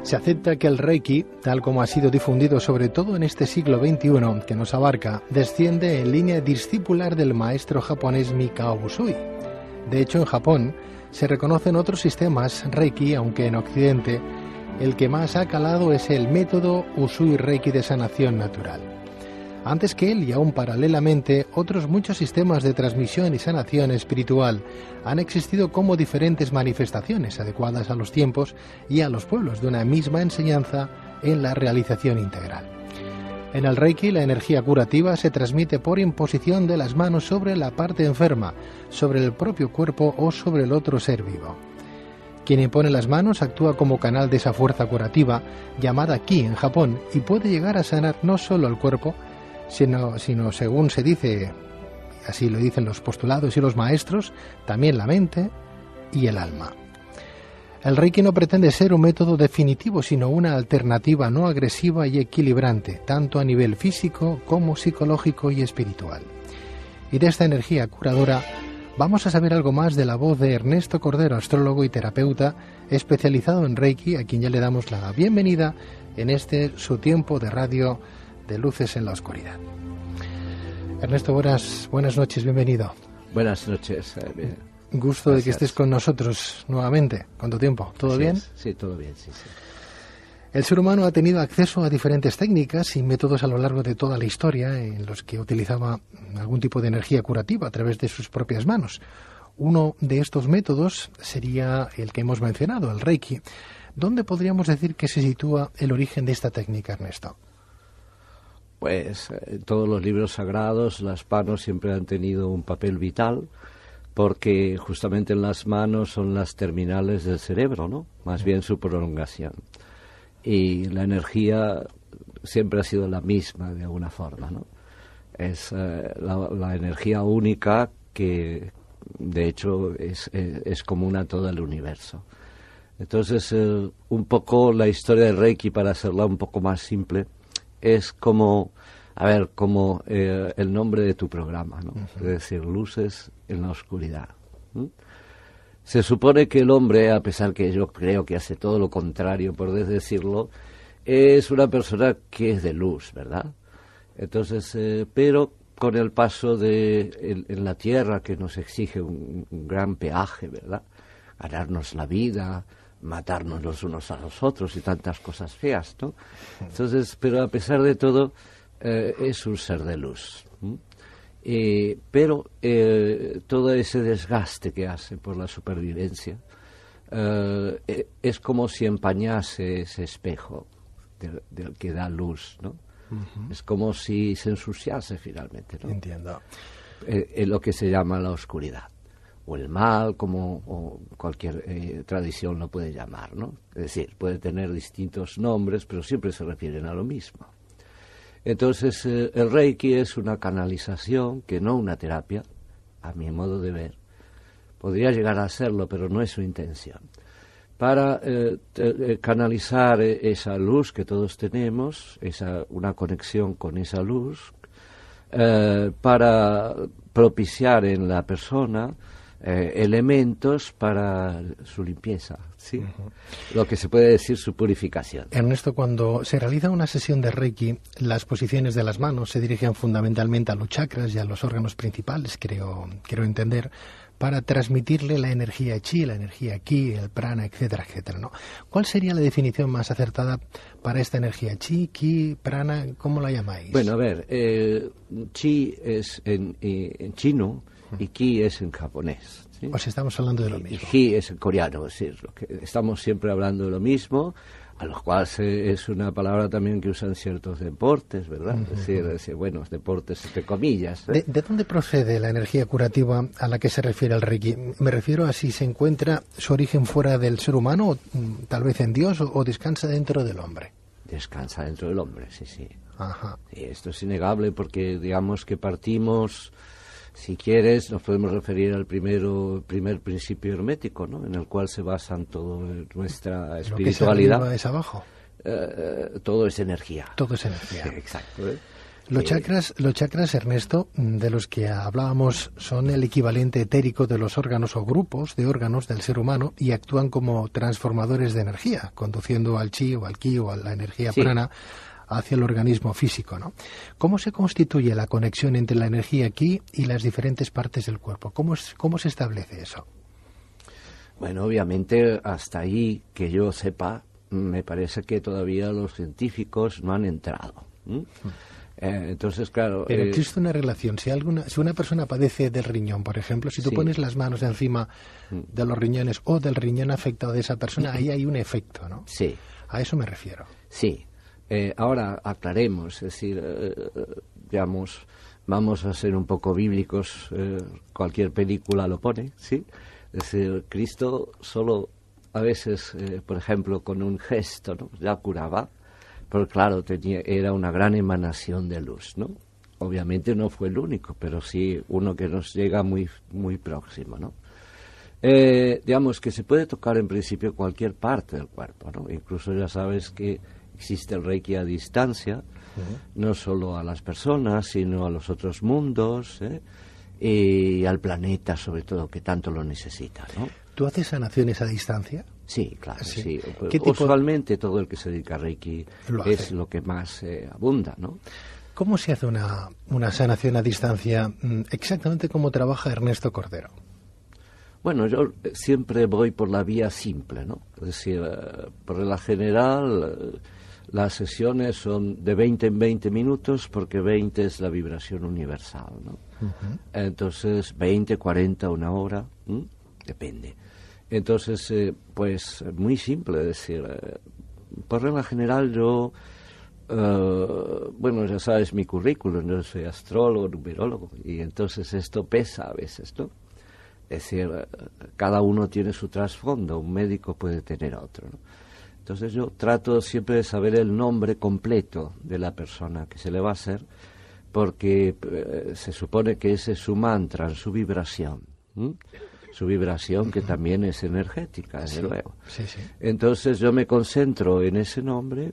Se acepta que el Reiki, tal como ha sido difundido sobre todo en este siglo XXI que nos abarca, desciende en línea discipular del maestro japonés Mikao Usui. De hecho, en Japón se reconocen otros sistemas Reiki, aunque en Occidente el que más ha calado es el método Usui Reiki de sanación natural. Antes que él y aún paralelamente, otros muchos sistemas de transmisión y sanación espiritual han existido como diferentes manifestaciones adecuadas a los tiempos y a los pueblos de una misma enseñanza en la realización integral. En el Reiki, la energía curativa se transmite por imposición de las manos sobre la parte enferma, sobre el propio cuerpo o sobre el otro ser vivo. Quien impone las manos actúa como canal de esa fuerza curativa, llamada Ki en Japón, y puede llegar a sanar no solo el cuerpo, sino según se dice, así lo dicen los postulados y los maestros, también la mente y el alma. El Reiki no pretende ser un método definitivo, sino una alternativa no agresiva y equilibrante, tanto a nivel físico como psicológico y espiritual. Y de esta energía curadora vamos a saber algo más de la voz de Ernesto Cordero, astrólogo y terapeuta especializado en Reiki, a quien ya le damos la bienvenida en este su tiempo de radio de Luces en la Oscuridad. Ernesto, buenas noches, bienvenido. Buenas noches. Gusto Gracias. De que estés con nosotros nuevamente. ¿Cuánto tiempo? ¿Todo bien? Sí, todo bien, sí. El ser humano ha tenido acceso a diferentes técnicas y métodos a lo largo de toda la historia en los que utilizaba algún tipo de energía curativa a través de sus propias manos. Uno de estos métodos sería el que hemos mencionado, el Reiki. ¿Dónde podríamos decir que se sitúa el origen de esta técnica, Ernesto? Pues en todos los libros sagrados las manos siempre han tenido un papel vital, porque justamente en las manos son las terminales del cerebro, ¿no? Más bien su prolongación. Y la energía siempre ha sido la misma de alguna forma, ¿no? Es la energía única que de hecho es común a todo el universo. Entonces un poco la historia del Reiki, para hacerla un poco más simple, es como el nombre de tu programa, ¿no? Es decir, luces en la oscuridad. Se supone que el hombre, a pesar que yo creo que hace todo lo contrario, por decirlo, es una persona que es de luz, ¿verdad? Entonces, pero con el paso en la Tierra, que nos exige un gran peaje, ¿verdad? Ganarnos la vida, matarnos los unos a los otros y tantas cosas feas, ¿no? Entonces, pero a pesar de todo, es un ser de luz. Pero todo ese desgaste que hace por la supervivencia es como si empañase ese espejo del que da luz, ¿no? Es como si se ensuciase finalmente, ¿no? Entiendo. En lo que se llama la oscuridad, o el mal, como cualquier tradición lo puede llamar, ¿no? Es decir, puede tener distintos nombres, pero siempre se refieren a lo mismo. Entonces, el Reiki es una canalización, que no una terapia, a mi modo de ver. Podría llegar a serlo, pero no es su intención. Para canalizar esa luz que todos tenemos, una conexión con esa luz, para propiciar en la persona elementos para su limpieza, ¿sí? Lo que se puede decir su purificación. Ernesto, cuando se realiza una sesión de Reiki, las posiciones de las manos se dirigen fundamentalmente a los chakras y a los órganos principales, quiero entender, para transmitirle la energía chi, la energía ki, el prana, etcétera, etcétera, ¿no? ¿Cuál sería la definición más acertada para esta energía chi, ki, prana? ¿Cómo la llamáis? Bueno, a ver, chi es en chino y ki es en japonés, ¿sí? Pues estamos hablando de lo mismo. Y ki es en coreano, es decir, estamos siempre hablando de lo mismo, a los cuales es una palabra también que usan ciertos deportes, ¿verdad? Es decir, bueno, deportes entre comillas, ¿eh? ¿De dónde procede la energía curativa a la que se refiere el Reiki? Me refiero a si se encuentra su origen fuera del ser humano, tal vez en Dios, o descansa dentro del hombre. Descansa dentro del hombre, sí. Ajá. Sí, esto es innegable porque digamos que partimos, si quieres, nos podemos referir al primer principio hermético, ¿no? En el cual se basan toda nuestra espiritualidad. Lo que se arriba es abajo. Todo es energía. Todo es energía. Sí, exacto. Los chakras, Ernesto, de los que hablábamos, son el equivalente etérico de los órganos o grupos de órganos del ser humano y actúan como transformadores de energía, conduciendo al chi o al ki o a la energía prana hacia el organismo físico, ¿no? ¿Cómo se constituye la conexión entre la energía ki y las diferentes partes del cuerpo? ¿Cómo se establece eso? Bueno, obviamente, hasta ahí, que yo sepa, me parece que todavía los científicos no han entrado. Entonces, claro... Pero existe una relación. Si una persona padece del riñón, por ejemplo, si tú pones las manos encima de los riñones o del riñón afectado de esa persona, ahí hay un efecto, ¿no? Sí. A eso me refiero. Sí. Ahora aclaremos, es decir, digamos, vamos a ser un poco bíblicos, cualquier película lo pone, ¿sí? Es decir, Cristo solo a veces, por ejemplo, con un gesto, ¿no?, ya curaba, pero claro, era una gran emanación de luz, ¿no? Obviamente no fue el único, pero sí uno que nos llega muy, muy próximo, ¿no? Digamos que se puede tocar en principio cualquier parte del cuerpo, ¿no? Incluso ya sabes que existe el Reiki a distancia, no solo a las personas, sino a los otros mundos, y al planeta, sobre todo, que tanto lo necesita, ¿no? ¿Tú haces sanaciones a distancia? Sí, claro, sí. Usualmente todo el que se dedica a Reiki es lo que más abunda, ¿no? ¿Cómo se hace una sanación a distancia? Exactamente cómo trabaja Ernesto Cordero. Bueno, yo siempre voy por la vía simple, ¿no? Es decir, por regla general, las sesiones son de 20 en 20 minutos, porque 20 es la vibración universal, ¿no? Entonces, 20, 40, una hora, depende. Entonces, pues, muy simple, es decir, por regla general yo, bueno, ya sabes mi currículum, yo soy astrólogo, numerólogo, y entonces esto pesa a veces, ¿no? Es decir, cada uno tiene su trasfondo, un médico puede tener otro, ¿no? Entonces yo trato siempre de saber el nombre completo de la persona que se le va a hacer, porque se supone que ese es su mantra, su vibración, su vibración que también es energética, desde luego. Sí, sí. Entonces yo me concentro en ese nombre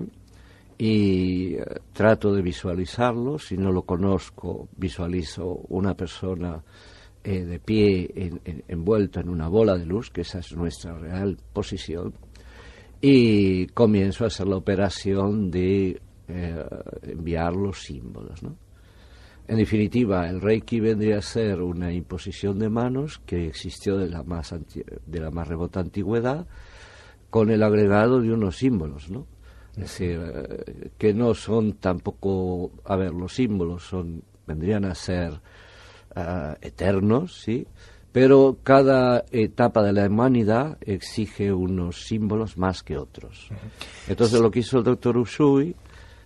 y trato de visualizarlo. Si no lo conozco, visualizo una persona de pie envuelta en una bola de luz, que esa es nuestra real posición, y comienzo a hacer la operación de enviar los símbolos, ¿no? En definitiva, el Reiki vendría a ser una imposición de manos que existió de la más remota antigüedad, con el agregado de unos símbolos, ¿no? Es decir, que no son tampoco, a ver, los símbolos vendrían a ser eternos, ¿sí? Pero cada etapa de la humanidad exige unos símbolos más que otros. Entonces lo que hizo el doctor Usui,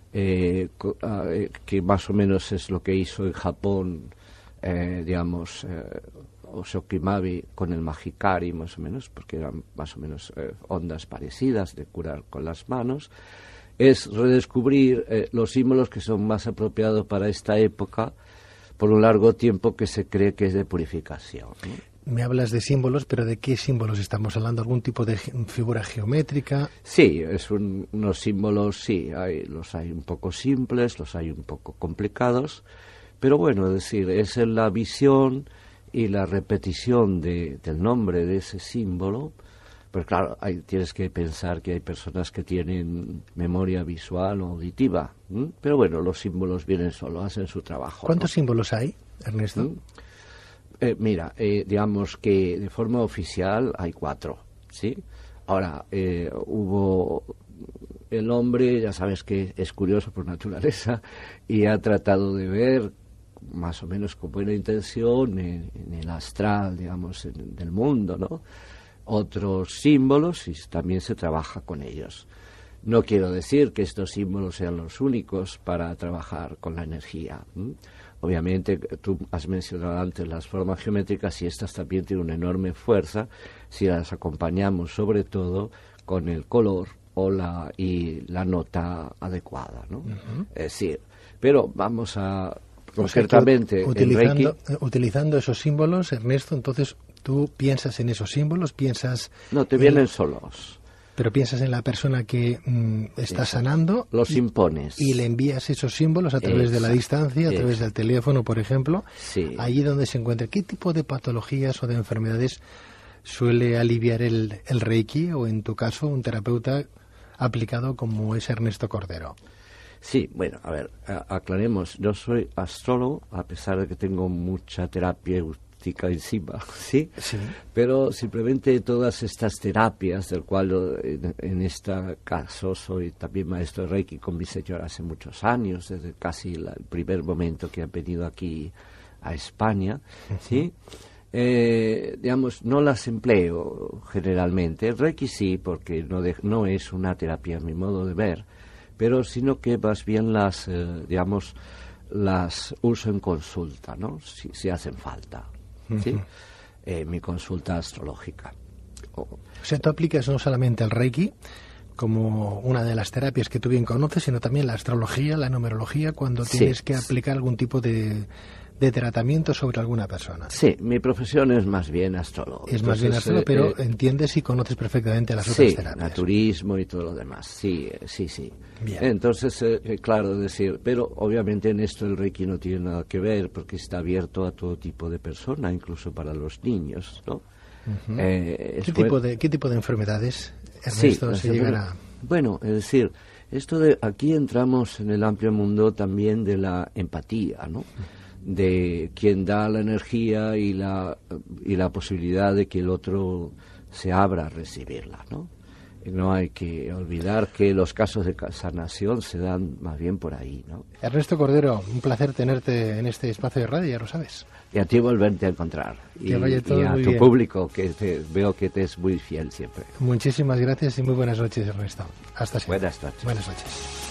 que más o menos es lo que hizo en Japón, digamos, Oshokimabi con el Mahikari, más o menos, porque eran más o menos ondas parecidas de curar con las manos, es redescubrir los símbolos que son más apropiados para esta época, por un largo tiempo que se cree que es de purificación, ¿no? Me hablas de símbolos, pero ¿de qué símbolos estamos hablando? ¿Algún tipo de figura geométrica? Sí, unos símbolos, sí, los hay un poco simples, los hay un poco complicados, pero bueno, es decir, es en la visión y la repetición del nombre de ese símbolo. Pero claro, tienes que pensar que hay personas que tienen memoria visual o auditiva, pero bueno, los símbolos vienen solos, hacen su trabajo. ¿Cuántos símbolos hay, Ernesto? Mira, digamos que de forma oficial hay 4, ¿sí? Ahora, hubo el hombre, ya sabes que es curioso por naturaleza, y ha tratado de ver, más o menos con buena intención, en el astral, digamos, del mundo, ¿no?, otros símbolos, y también se trabaja con ellos. No quiero decir que estos símbolos sean los únicos para trabajar con la energía. Obviamente, tú has mencionado antes las formas geométricas, y estas también tienen una enorme fuerza si las acompañamos sobre todo con el color y la nota adecuada, ¿no? Es decir, pero vamos a concretamente utilizando esos símbolos, Ernesto, entonces tú piensas en esos símbolos, No, te vienen solos. Pero piensas en la persona que está sanando. Los impones. Y le envías esos símbolos a través de la distancia, a través del teléfono, por ejemplo. Sí. Allí donde se encuentra. ¿Qué tipo de patologías o de enfermedades suele aliviar el Reiki, o en tu caso un terapeuta aplicado como es Ernesto Cordero? Sí, bueno, a ver, aclaremos. Yo soy astrólogo, a pesar de que tengo mucha terapéutica encima, ¿sí? Sí. Pero simplemente todas estas terapias, del cual en este caso soy también maestro de Reiki con mi señora hace muchos años, desde casi el primer momento que han venido aquí a España, ¿sí? Digamos, no las empleo generalmente. El Reiki sí, porque no es una terapia a mi modo de ver, pero sino que más bien las uso en consulta, ¿no? Si hacen falta, ¿sí? Mi consulta astrológica. O sea, tú aplicas no solamente el Reiki como una de las terapias que tú bien conoces, sino también la astrología, la numerología, cuando tienes que aplicar algún tipo de tratamiento sobre alguna persona. Sí, mi profesión es más bien astrólogo. Es más bien astrólogo, pero entiendes y conoces perfectamente las otras terapias. Sí, naturismo y todo lo demás. Sí. Bien. Entonces, claro, decir, pero obviamente en esto el Reiki no tiene nada que ver, porque está abierto a todo tipo de persona, incluso para los niños, ¿no? ¿Qué tipo de enfermedades, Ernesto, se llegan a...? Bueno, es decir, aquí entramos en el amplio mundo también de la empatía, ¿no? De quien da la energía y la posibilidad de que el otro se abra a recibirla, ¿no? Y no hay que olvidar que los casos de sanación se dan más bien por ahí, ¿no? Ernesto Cordero, un placer tenerte en este espacio de radio, ya lo sabes. Y a ti volverte a encontrar. Que vaya todo y a muy tu bien. Público, que veo que te es muy fiel siempre. Muchísimas gracias y muy buenas noches, Ernesto. Hasta siempre. Buenas noches. Buenas noches.